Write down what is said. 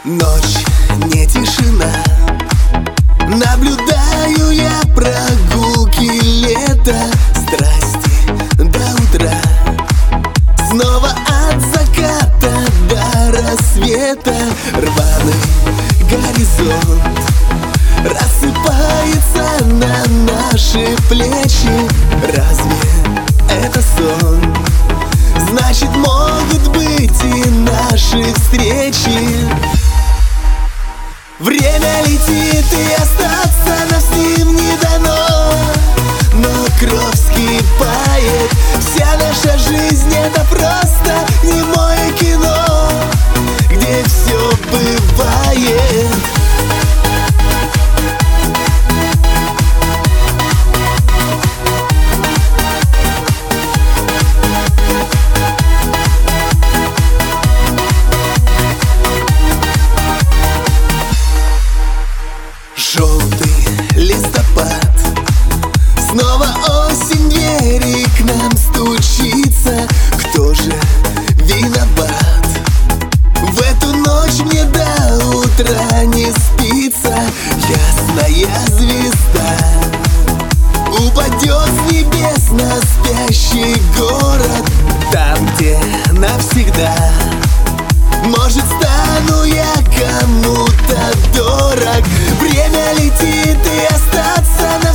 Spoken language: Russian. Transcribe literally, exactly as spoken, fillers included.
Ночь, не тишина. Наблюдаю я прогулки лета, страсти до утра. Снова от заката до рассвета рваный горизонт рассыпается на наши плечи. Разве это сон? Значит, могут быть и наши встречи. Время летит, и остаться нам с ним не дано. Но кровь вскипает, вся наша жизнь — это просто немое кино, где все бывает. Желтый листопад, снова осень, двери к нам стучится. Кто же виноват? В эту ночь мне до утра не спится. Ясная звезда упадет с небес на спящий город. Там, где навсегда, может, стану я кому-то дорог. Время летит, и остаться